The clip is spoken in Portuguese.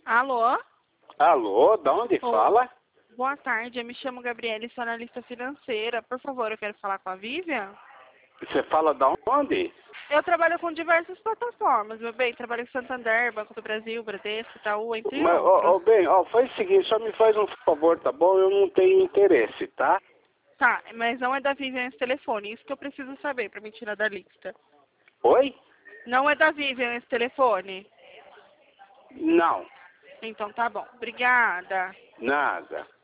Alô? Alô, da onde Oi. fala? Boa tarde, eu me chamo Gabriele, sou analista financeira. Por favor, eu quero falar com a Vivian. Você fala da onde? Eu trabalho com diversas plataformas, meu bem. Trabalho com Santander, Banco do Brasil, Bradesco, Itaú, entre Mas, outros. bem, faz o seguinte, só me faz um favor, tá bom? Eu não tenho interesse, tá? Tá, mas não é da Vivian esse telefone. Isso que eu preciso saber para me tirar da lista. Oi? Não é da Vivian esse telefone? Não, Então tá bom. Obrigada. nada.